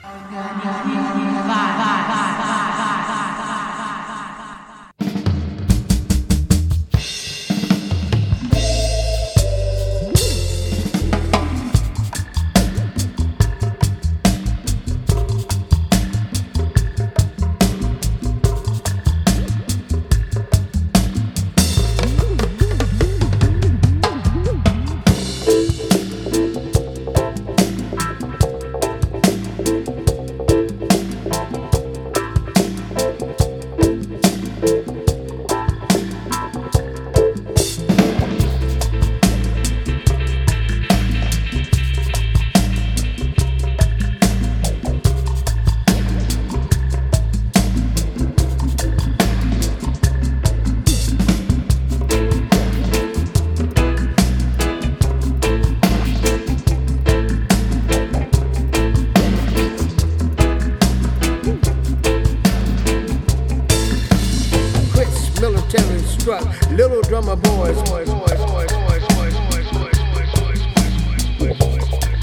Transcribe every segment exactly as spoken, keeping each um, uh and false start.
Little drummer boys, boys, boys, boys, boys, boys, boys, boys, boys, boys,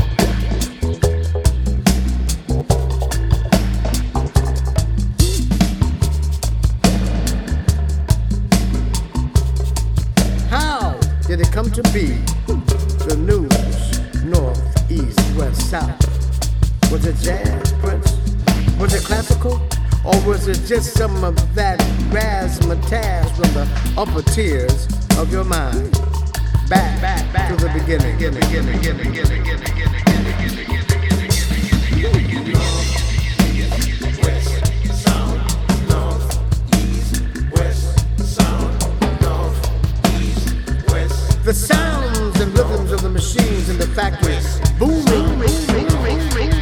How did it come to be? The news, north, east, west, south. Was it jazz, Prince? Was it classical? Or was it just some of that razzmatazz from the upper tiers of your mind? Back, back, back to the beginning. beginning, beginning, beginning, beginning, beginning, beginning, beginning, beginning, beginning, west, south, north, east, west, south, north, east, west. The sounds and rhythms of the machines in the factories booming, booming, booming, booming.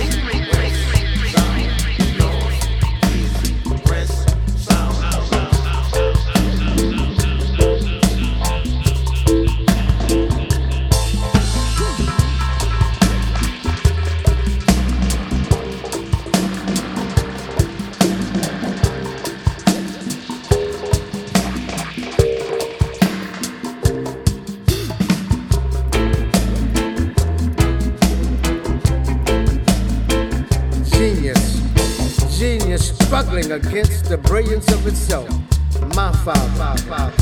Struggling against the brilliance of itself. My father.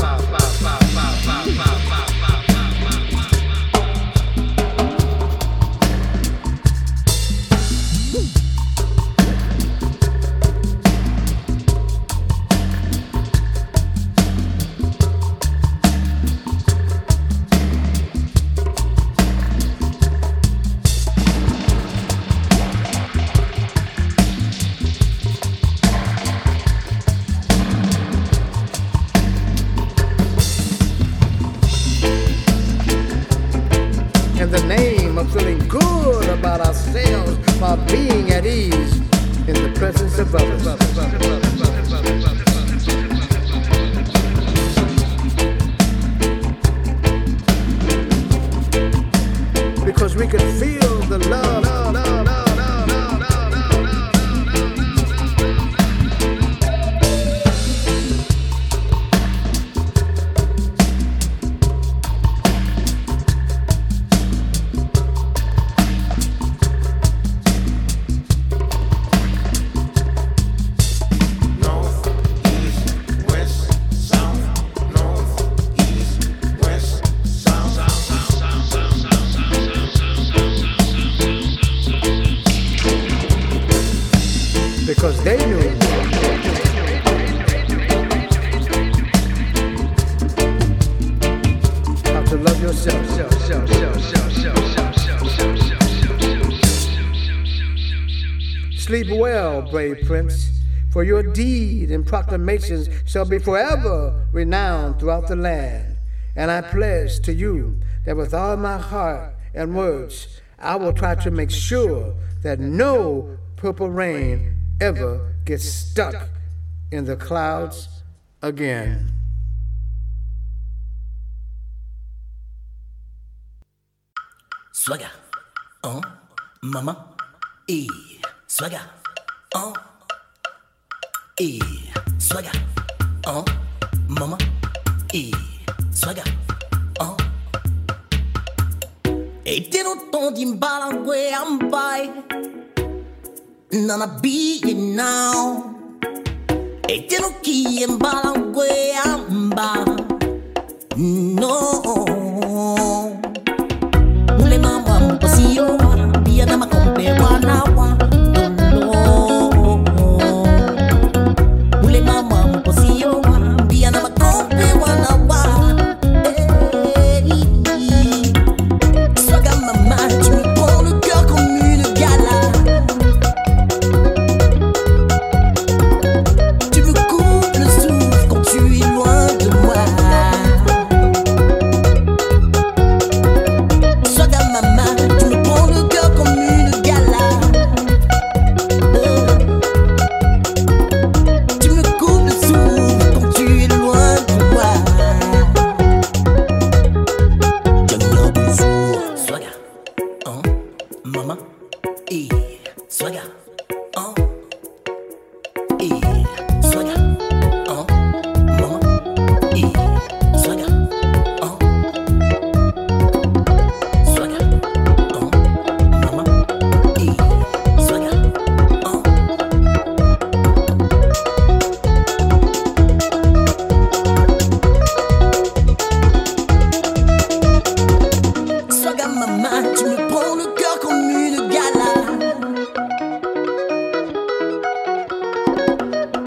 Feeling good about ourselves while being at ease in the presence of others. Because we can feel the love. love, love, love. Because they knew how to love yourself. Sleep well, brave prince, for your deed and proclamations shall be forever renowned throughout the land. And I pledge to you that with all my heart and words, I will try to make sure that no purple rain ever gets stuck in the clouds again. Swagger, oh, mama, eh, swagger, oh, eh, swagger, oh, mama, eh, swagger, oh. E te non ti imbalangue ambai. Nana be now. Eteno ki embala ngwe amba. No. Mule mama mpasiyo. Bia na makompe wana wa. No. Mule mama mpasiyo. Bia na makompe wana wa. Swaga mama, tu me prends le cœur comme une gala. Tu me coupes le souffle quand tu es loin de moi. Swaga mama, tu me prends le cœur comme une gala. Euh. Tu me coupes le souffle quand tu es loin de moi. J'aime bien bonjour. Swaga, hein, maman, et Swaga, hein, et Swaga, hein, maman, et Swaga, hein, Swaga, hein, maman, et Swaga, hein. Swaga mama, tu me prends le cœur comme une gala.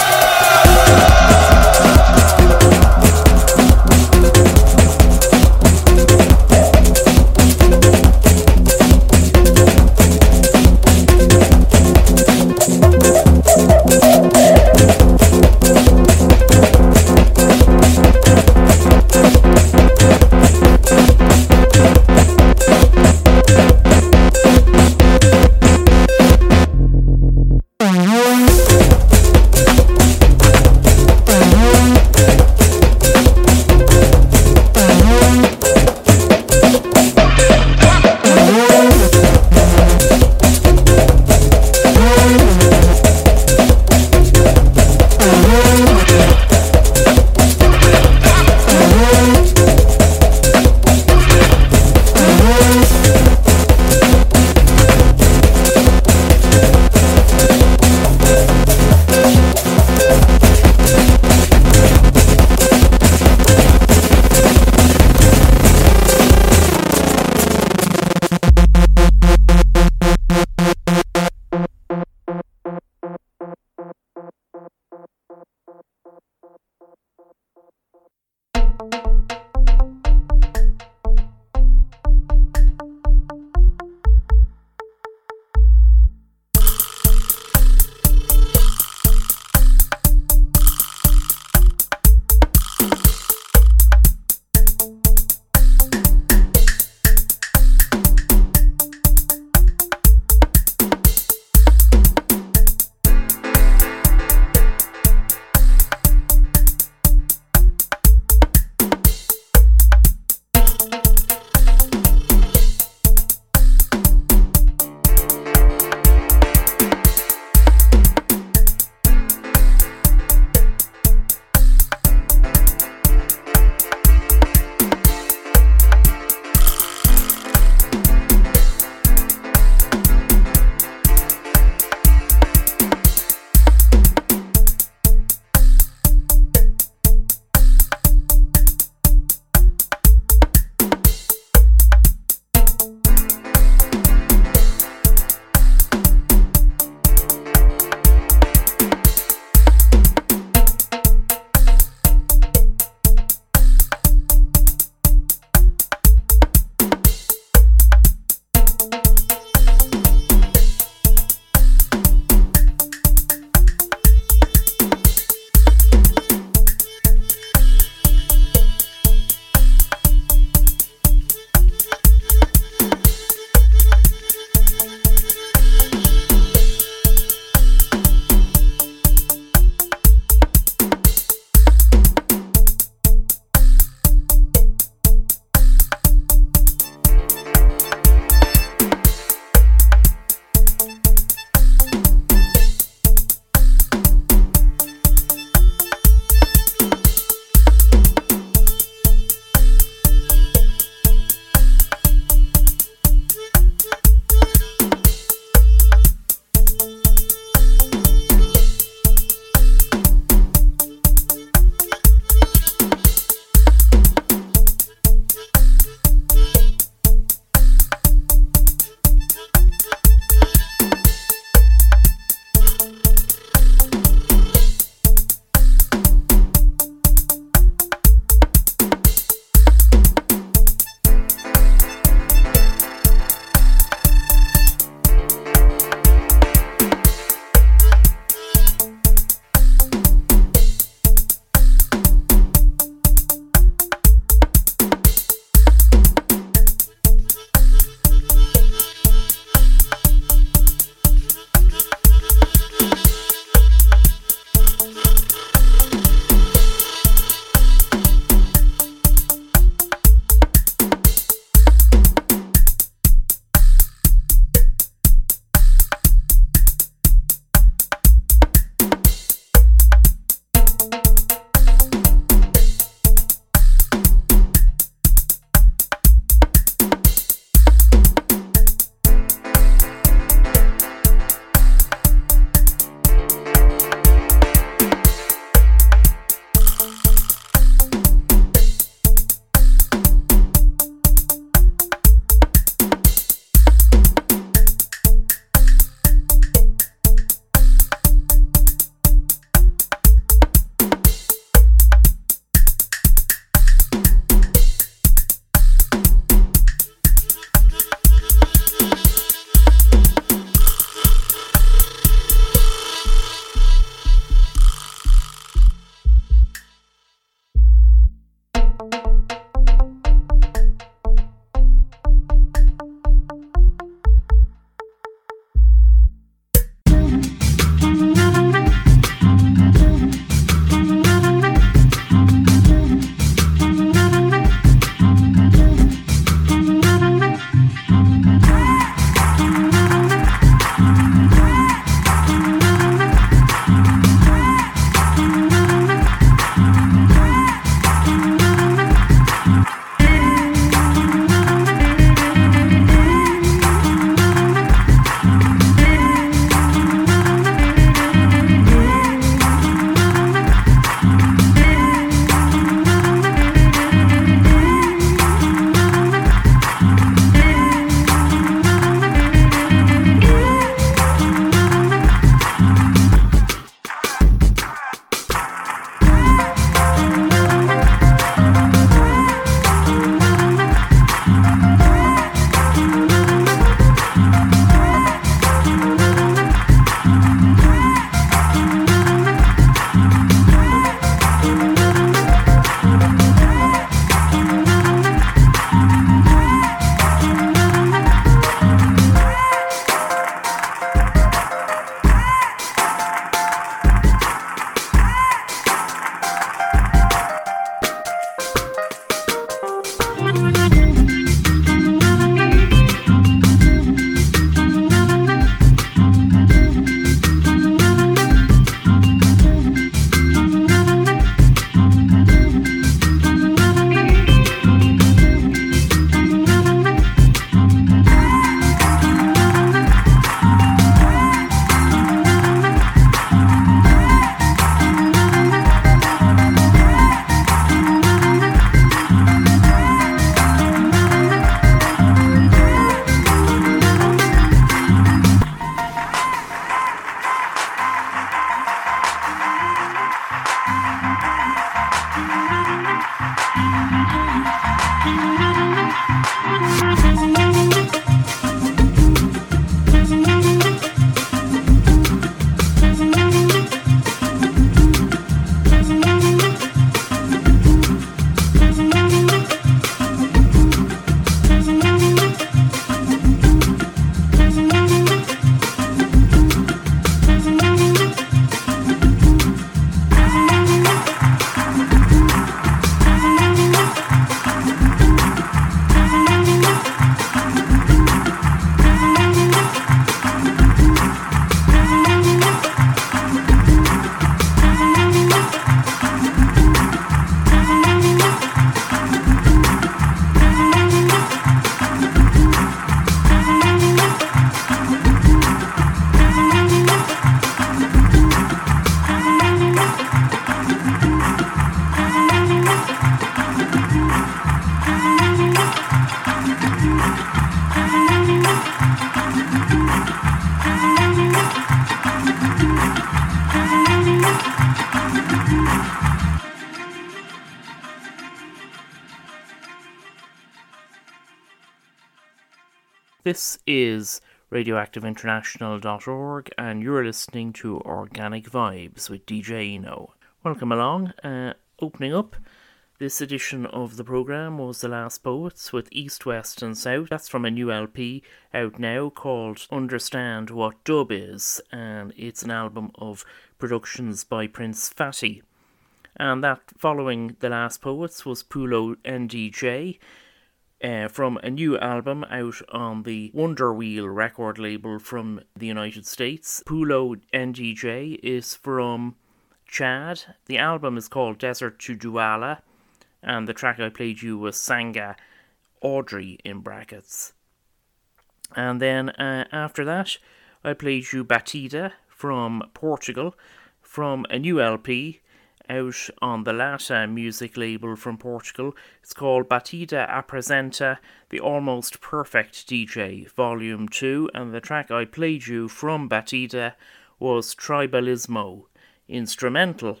This is radioactive international dot org, and you're listening to Organic Vibes with D J Eno. Welcome along. Uh, opening up this edition of the programme was The Last Poets with East, West and South. That's from a new L P out now called Understand What Dub Is, and it's an album of productions by Prince Fatty. And that following The Last Poets was Pulo N D J uh, from a new album out on the Wonder Wheel record label from the United States. Pulo N D J is from Chad. The album is called Desert to Douala, and the track I played you was Sanga Audrey in brackets. And then uh, after that, I played you Batida from Portugal from a new L P out on the Lata music label from Portugal. It's called Batida Apresenta, the Almost Perfect D J, Volume two, and the track I played you from Batida was Tribalismo, instrumental.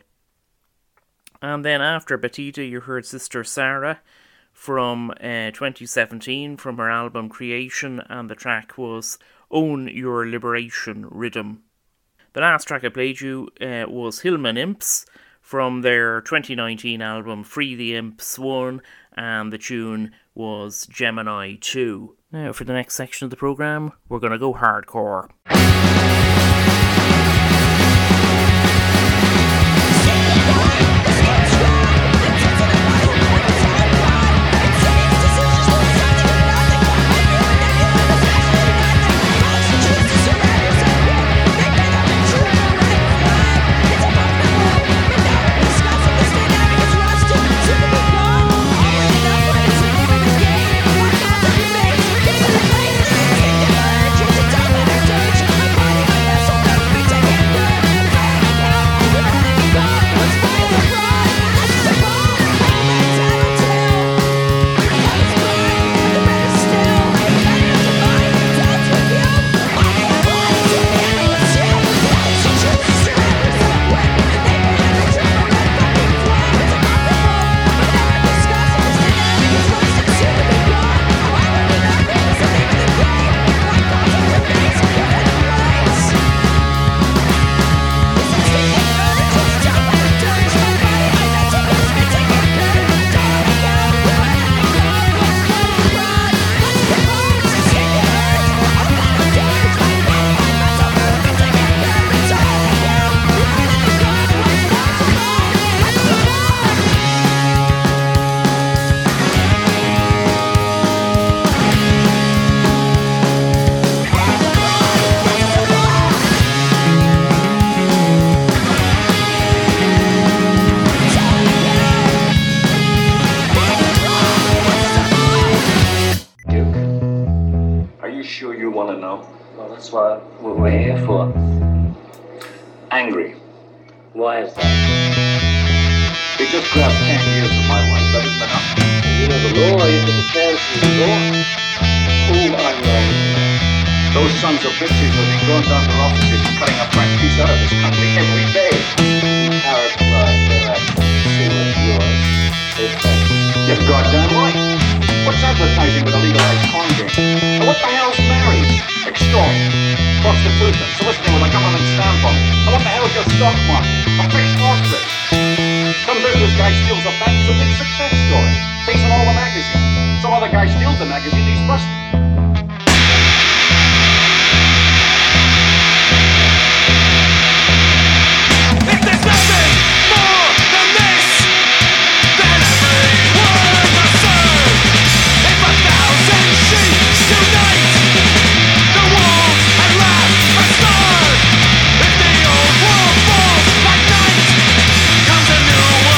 And then after Batida, you heard Sister Sarah from uh, twenty seventeen from her album Creation, and the track was Own Your Liberation Rhythm. The last track I played you uh, was Hillman Imps from their twenty nineteen album Free the Imps one, and the tune was Gemini two. Now for the next section of the programme, we're going to go hardcore.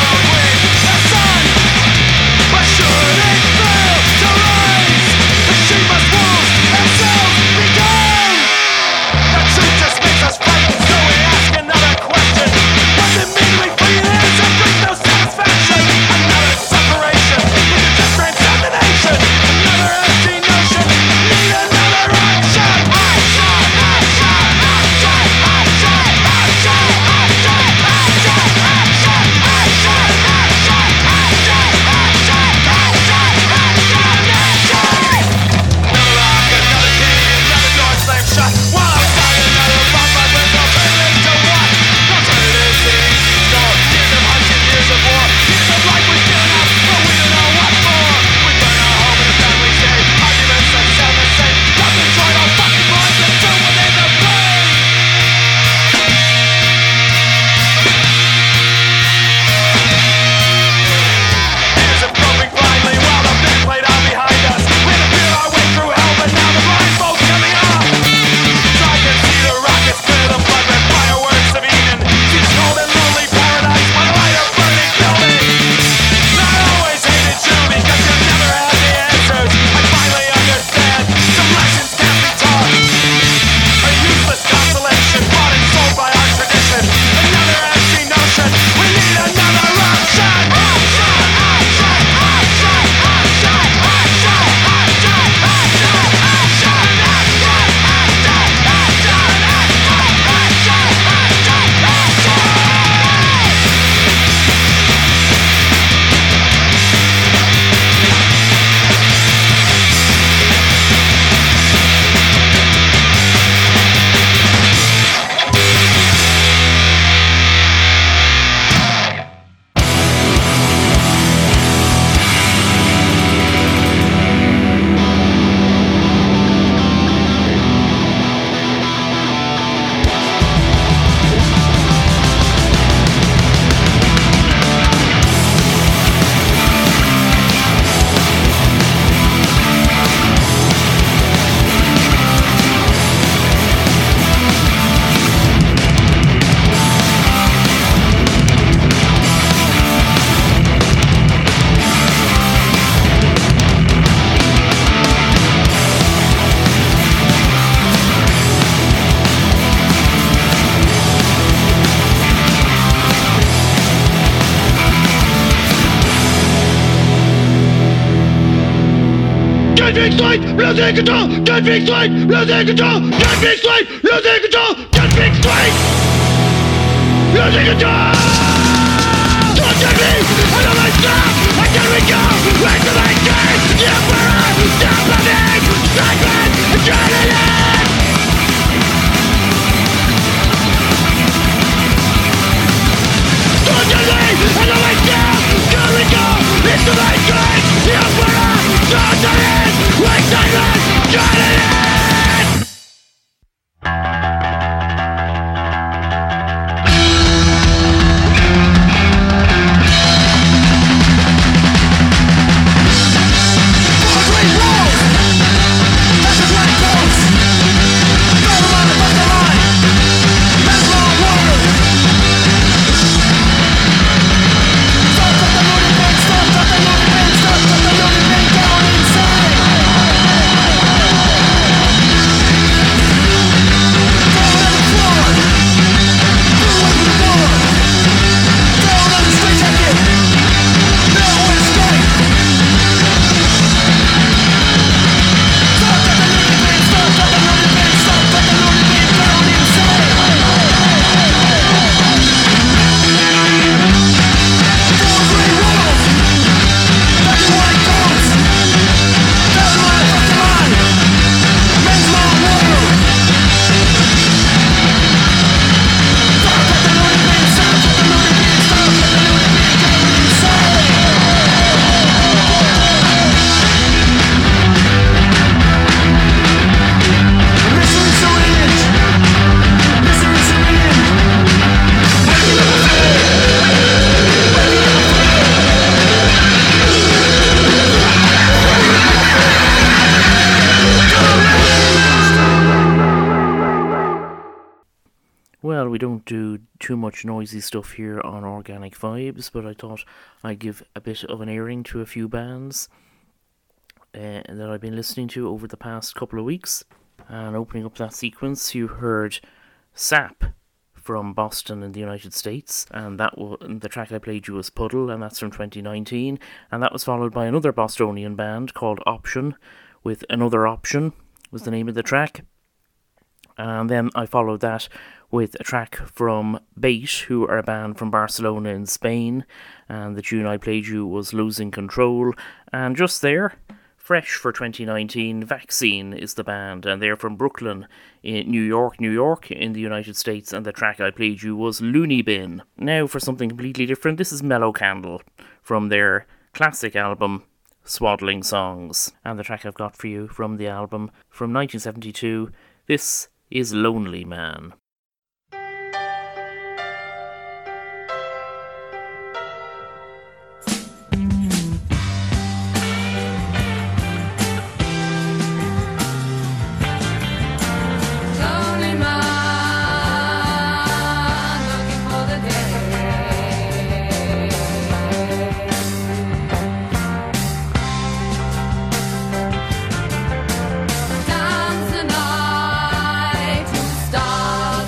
Should it fail to rise? Don't be slight, losing control. Don't be slight, losing control. Don't be slight, losing control. Don't be slight, losing control. Don't be, I know myself. I can't go. Right to my game. The emperor, stop living. Segment, adrenaline. Don't be, I know myself. Here we go. It's the right game. The emperor, stop living. Right segment, adrenaline. Well, we don't do too much noisy stuff here on Organic Vibes, but I thought I'd give a bit of an airing to a few bands uh, that I've been listening to over the past couple of weeks. And opening up that sequence, you heard Sap from Boston in the United States, and that w- the track I played you was Puddle, and that's from twenty nineteen. And that was followed by another Bostonian band called Option, with Another Option was the name of the track. And then I followed that with a track from Bait, who are a band from Barcelona in Spain, and the tune I played you was Losing Control. And just there, fresh for twenty nineteen, Vaccine is the band, and they're from Brooklyn in New York, New York in the United States, and the track I played you was Looney Bin. Now for something completely different, this is Mellow Candle from their classic album Swaddling Songs, and the track I've got for you from the album from nineteen seventy-two, this is Lonely Man. Dance the night to stars.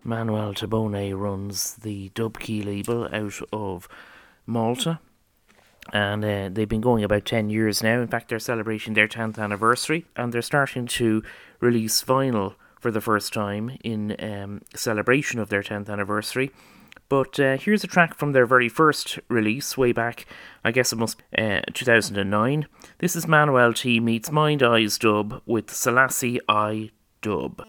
Manuel Tabone runs the Dub Key label out of Malta, and uh, they've been going about ten years now. In fact, they're celebrating their tenth anniversary, and they're starting to release vinyl for the first time in um, celebration of their tenth anniversary. But uh, here's a track from their very first release, way back, I guess it must be uh, two thousand nine. This is Manuel T meets Mind Eyes Dub with Selassie I Dub.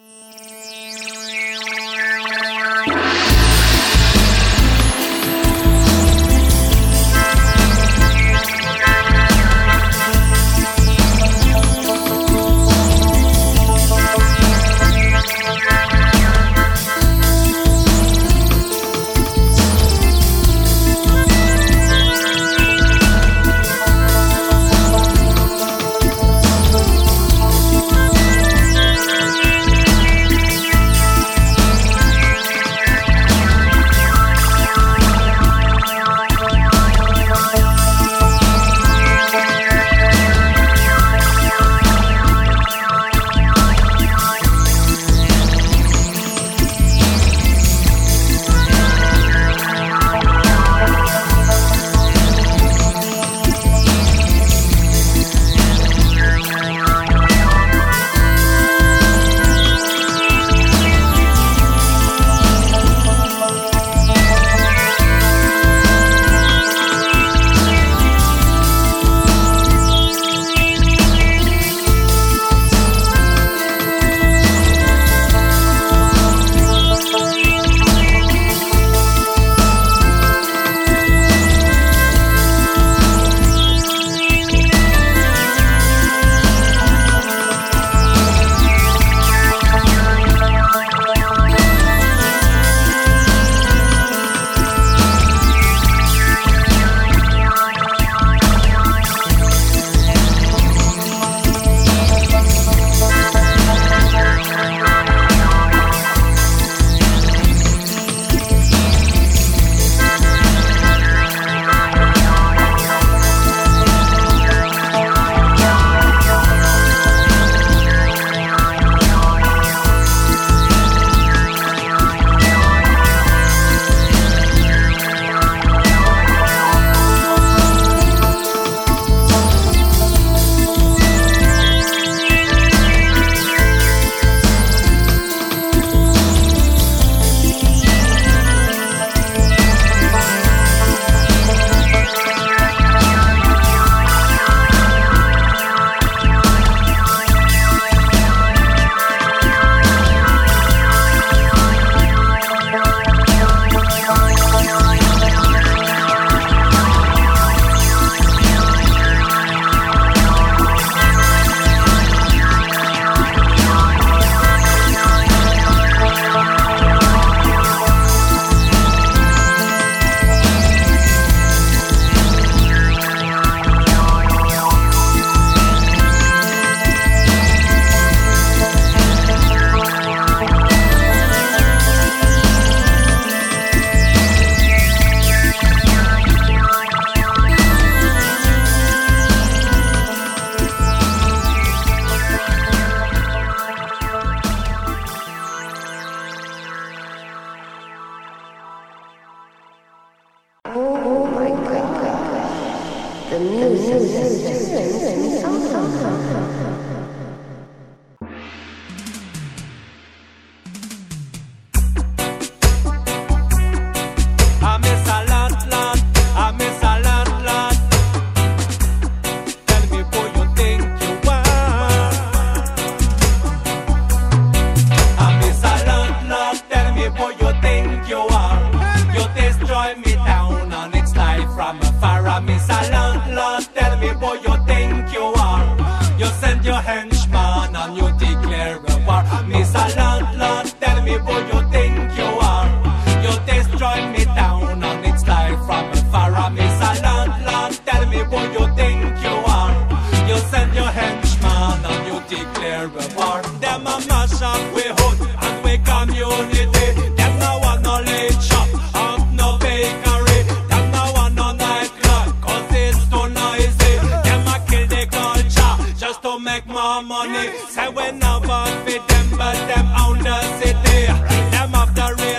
Money, say we never fit them, but them own the city. Them have the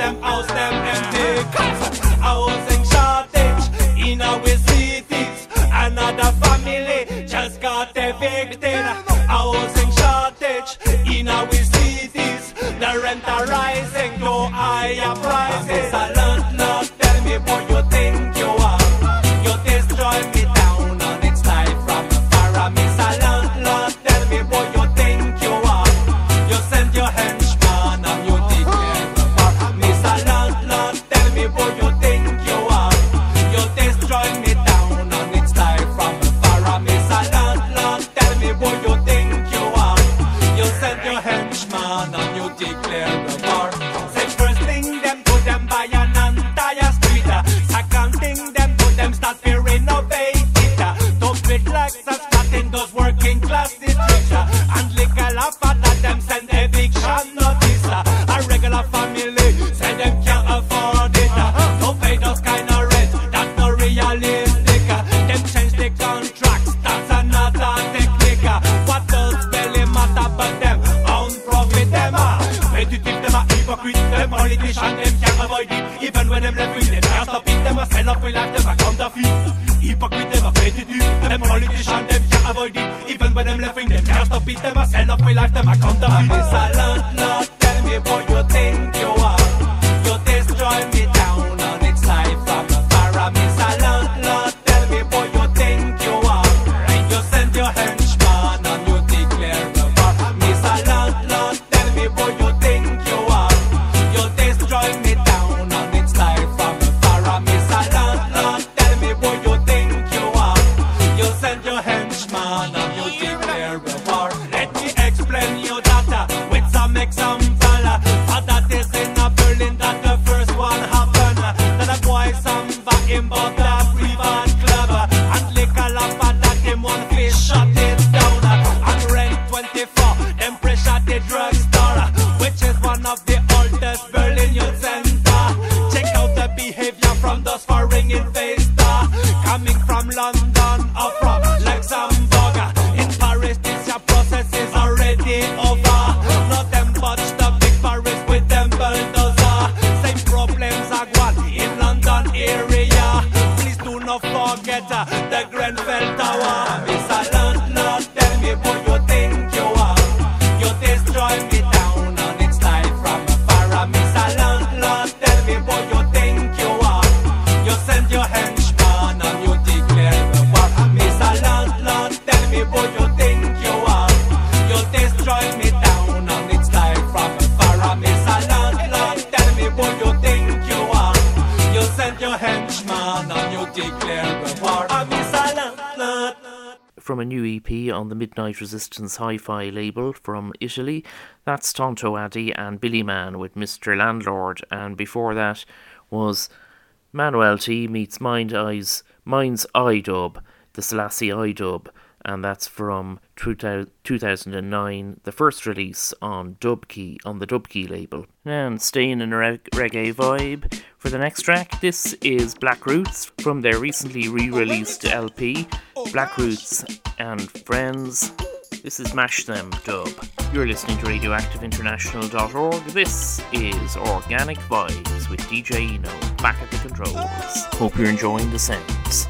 them house them empty. Cause housing shortage in our cities. Another family just got evicted. Housing shortage in our cities. The rent are rising to higher prices. A landlord, tell me what you think you are. You destroy me down on its life from afar. Miss a landlord, tell me what you think you are. You send your henchman and you declare war. Miss a landlord, tell me what you think you are. You destroy me down on its life from afar. Miss a landlord, tell me what you think you are. You send your henchman and you declare war. Say first thing them do them buy an entire street. Second thing them do them start to renovate it. Don't big like us starting those working class districts. And legal father them send eviction notice. A regular family say them can't afford it. Don't pay those kind of rent, that's not realistic. Them change the contracts, that's another technique. What does really matter but them own profit them? Repetitive them a hypocrite, them politician them can't avoid it. Even when them left with them can't stop it. Them a sell up with life, them a counterfeit. Hypocrite them a repetitive, them politician them can't avoid it. Even when them left with them can't stop it. Them a sell up with life, them a counterfeit. Miss a landlord, tell me what you think you are. You destroy me down on its life from afar. Miss a landlord, tell me what you think you are. You send your henchman and you declare war. Miss a landlord, tell me what you think you are. You destroy me down on its life from afar. Miss a landlord, tell me what you think you are. You send your henchman and you declare war. Let me explain you that with some example. For that is in a Berlin that the first one happened. That a boy some back him bought a private club. And liquor up and that him one fish shut it down. And rent twenty-four, them pressure the drugstore, which is one of the oldest Berlin youth center. Check out the behavior from those foreign investors coming from London or from Luxembourg. In Paris this your process is already over. Not them botch the big Paris with them bulldozer. Same problems are gone in London area. Please do not forget uh, the Grenfell Tower. Miss a landlord, tell me what you think you are. You destroy me down on its life from afar. Miss a landlord, tell me what you think you are. You send your henchman and you declare war. Miss a landlord, tell me what you think you are. You destroy me down on its life from afar. Miss a landlord, tell me what you think you are. You send your henchman and you declare war. Miss a landlord. From a new E P on the Midnight Resistance Hi-Fi label from Italy, that's Tonto Addy and Billy Man with Mister Landlord, and before that was Manuel T meets Mind Eyes, Mind's Eye Dub, the Selassie Eye Dub, and that's from two thousand nine, the first release on Dubkey, on the Dubkey label. And staying in a reg- reggae vibe, for the next track, this is Black Roots from their recently re-released L P, Black Roots and Friends. This is Mash Them Dub. You're listening to radioactive international dot org. This is Organic Vibes with D J Eno, back at the controls. Hope you're enjoying the sounds.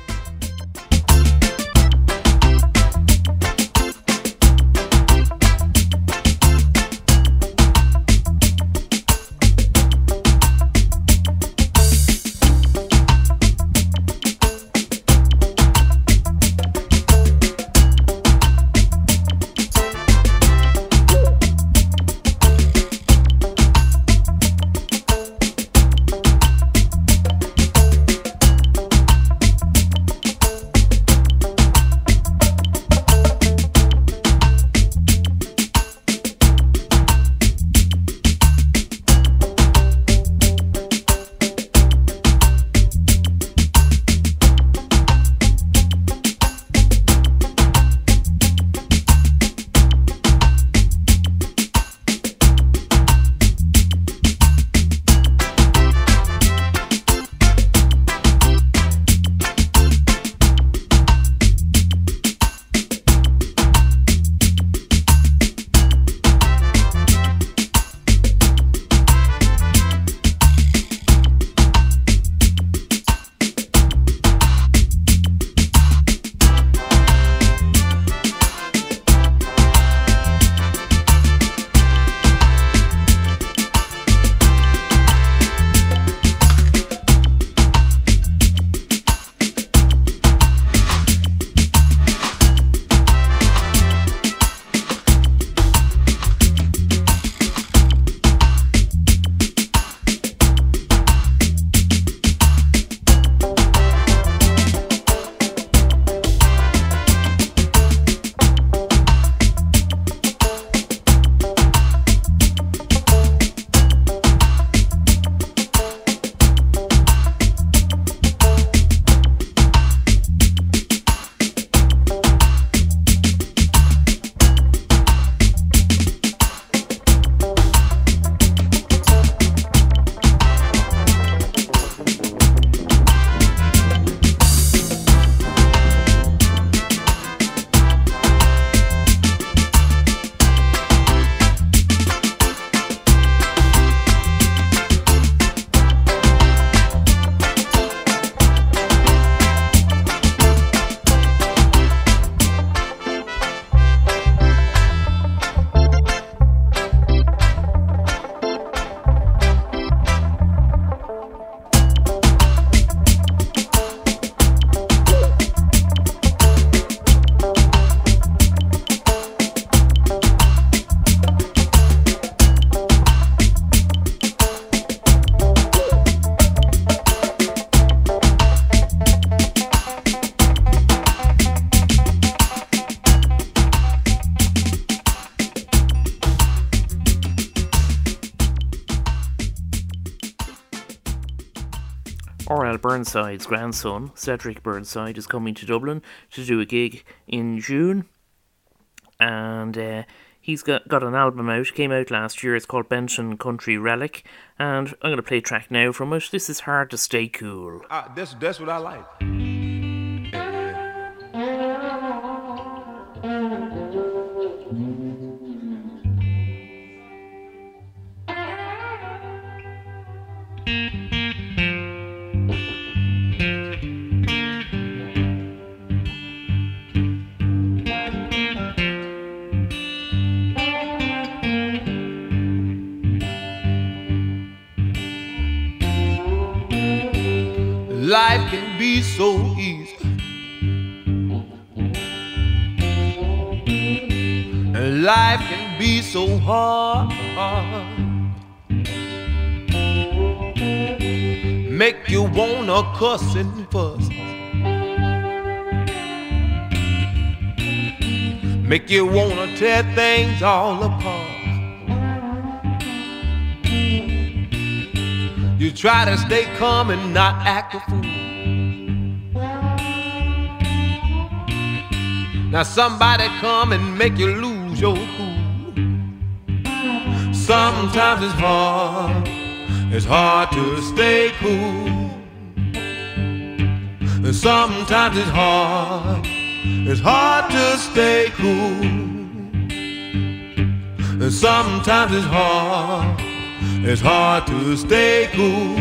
R L Burnside's grandson, Cedric Burnside, is coming to Dublin to do a gig in June. And uh, he's got, got an album out, came out last year. It's called Benton Country Relic. And I'm going to play a track now from it. This is Hard to Stay Cool. Uh, that's, that's what I like. Life can be so easy, and life can be so hard. Make you wanna cuss and fuss, make you wanna tear things all apart. You try to stay calm and not act a fool. Now somebody come and make you lose your cool. Sometimes it's hard, it's hard to stay cool. And sometimes it's hard, it's hard to stay cool. And sometimes it's hard, it's hard to stay cool.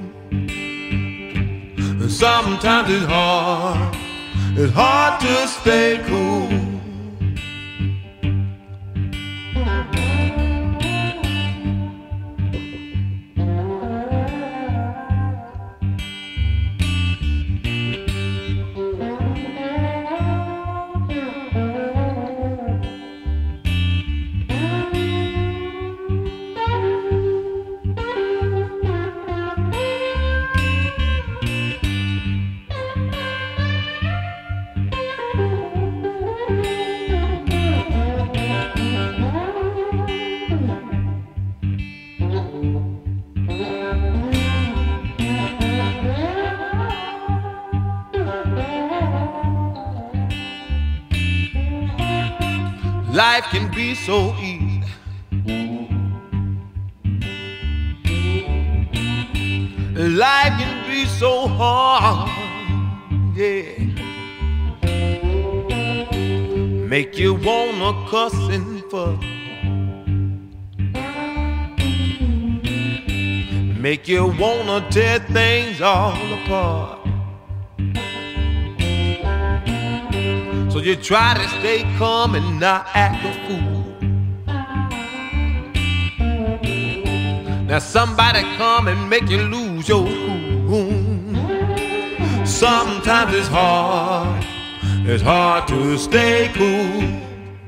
And sometimes it's hard, it's hard to stay cool. Life can be so easy, life can be so hard, yeah. Make you wanna cuss and fuss, make you wanna tear things all apart. So you try to stay calm and not act a fool. Now somebody come and make you lose your cool. Sometimes it's hard, it's hard to stay cool.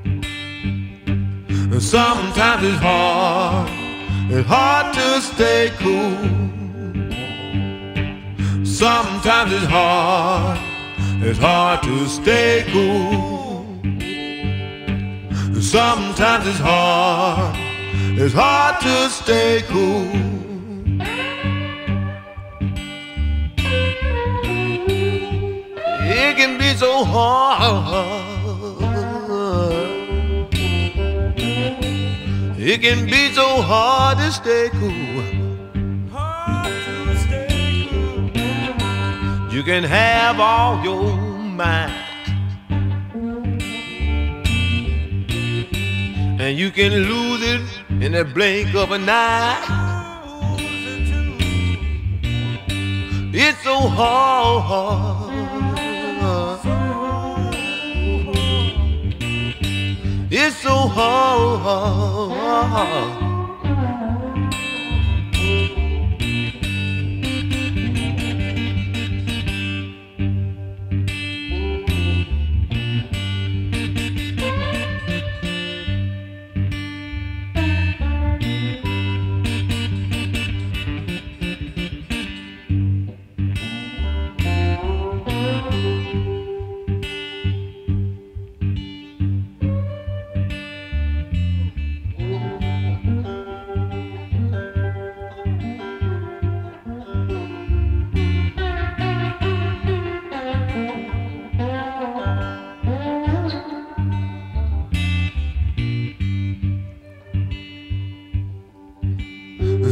Sometimes it's hard, it's hard to stay cool. Sometimes it's hard, it's hard to stay cool. Sometimes it's hard, it's hard to stay cool. It can be so hard, it can be so hard to stay cool. You can have all your mind, and you can lose it in the blink of an eye. It's so hard, it's so hard.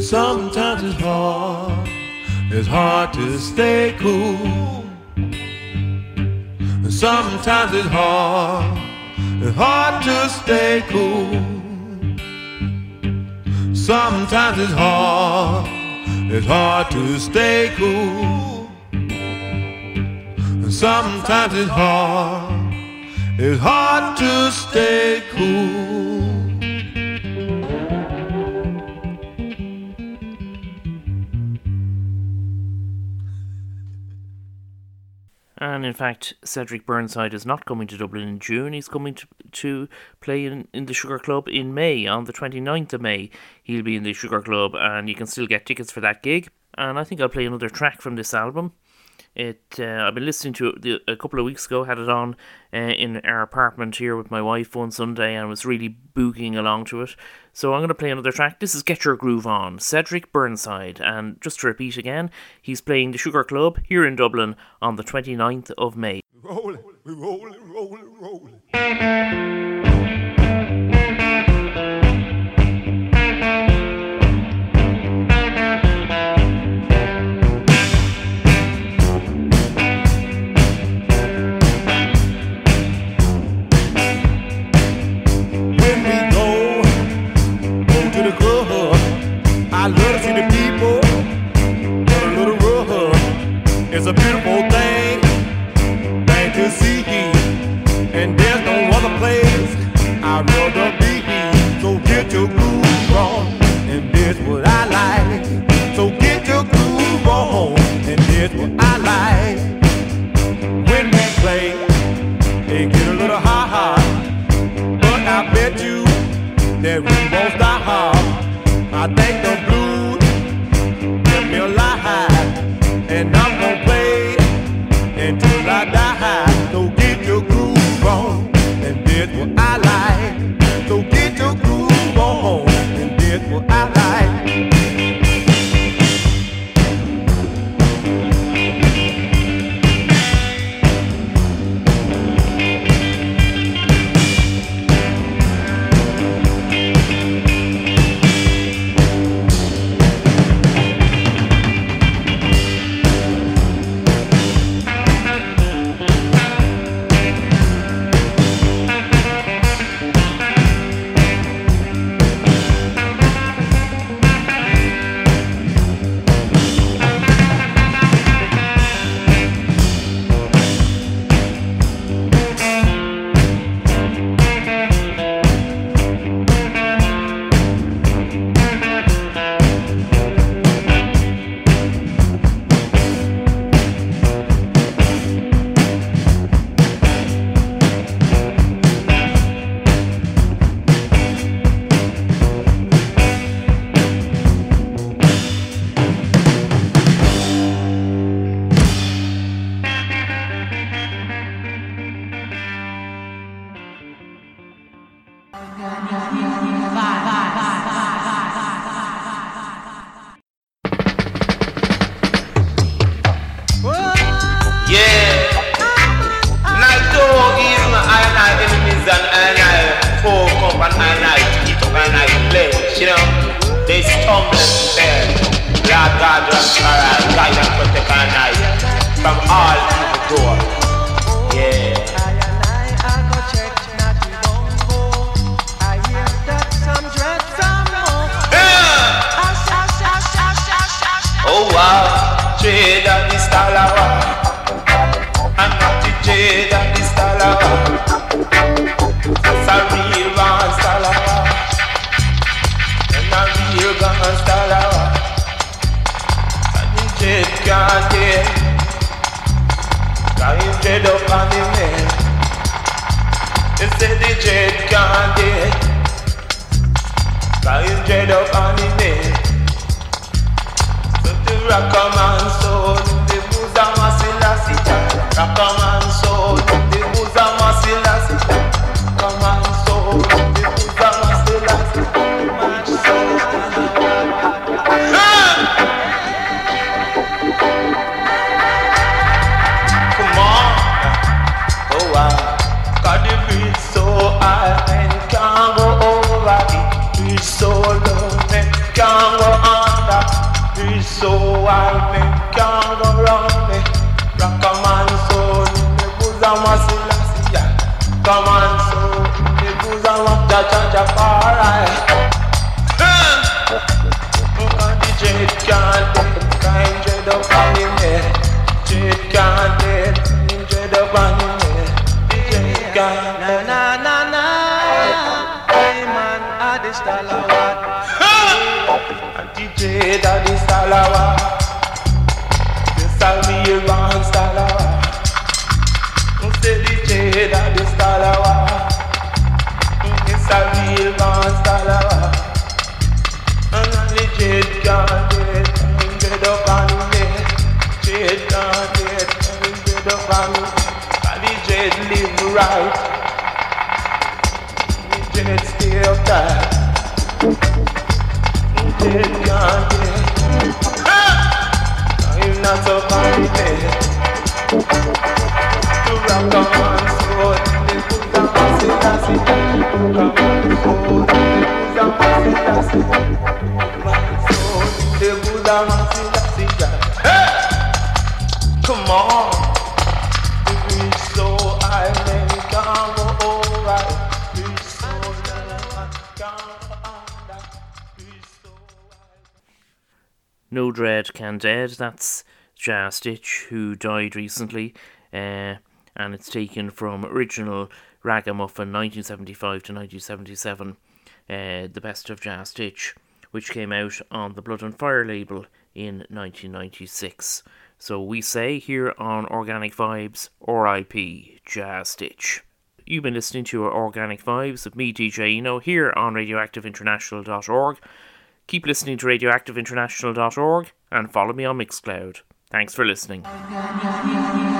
Sometimes it's hard, it's hard to stay cool. Sometimes it's hard, it's hard to stay cool. Sometimes it's hard, it's hard to stay cool. Sometimes it's hard, it's hard to stay cool. And in fact, Cedric Burnside is not coming to Dublin in June. He's coming to, to play in, in the Sugar Club in May, on the twenty-ninth of May. He'll be in the Sugar Club, and you can still get tickets for that gig. And I think I'll play another track from this album. It uh, I've been listening to it the, a couple of weeks ago, had it on uh, in our apartment here with my wife one Sunday, and was really boogieing along to it. So I'm going to play another track. This is Get Your Groove On, Cedric Burnside. And just to repeat again, he's playing the Sugar Club here in Dublin on the twenty-ninth of May. Rollin', we rollin', rollin', rollin'. I love to see the people get a little rough. It's a beautiful thing, thing to see, and there's no other place I'd rather be. So get your groove on, and that's what I like. So get your groove on, and that's what I like. When we play, it get a little hot, hot, but I bet you that we won't stop hard. I think the blues kept me alive, and I'm gonna play until I die. So get your groove on, and that's what I like. So get your groove on, and that's what I like. So long, can't go on. wild me, can't go round me. Rock a man soul, the bosom was Selassie. Come on soul, the bosom of Jah Jah Jah alright. The jade can't dead, kind jade up on him head. Jade can't dead, jade up on him head. The jade can't dead. Na na na na, hey man, I this salawat. And the jade a this salawat. This all me one salawat. Say the jade a this salawat. This all me one salawat. And the jade can't dead, jade up on him head. Jade can't dead, jade up on him head. And the jade live right. The jade stay up there. Jade can't dead. I'm not so funny dead. To rock a man's soul, the good and massy lassie. Rock a man's soul, the good and massy lassie. The good and massy lassie. Hey! Come on. We reach so high, then we can't go alright. Reach so low, can't go under. Reach so high. No Dread Can Dead, that's Jazz Stitch, who died recently, uh, and it's taken from original Ragamuffin nineteen seventy-five to nineteen seventy-seven, uh, The Best of Jazz Stitch, which came out on the Blood and Fire label in nineteen ninety-six. So we say here on Organic Vibes, R I P Jazz Stitch. You've been listening to Organic Vibes with me, D J Eno, here on radioactive international dot org. Keep listening to radioactive international dot org and follow me on Mixcloud. Thanks for listening.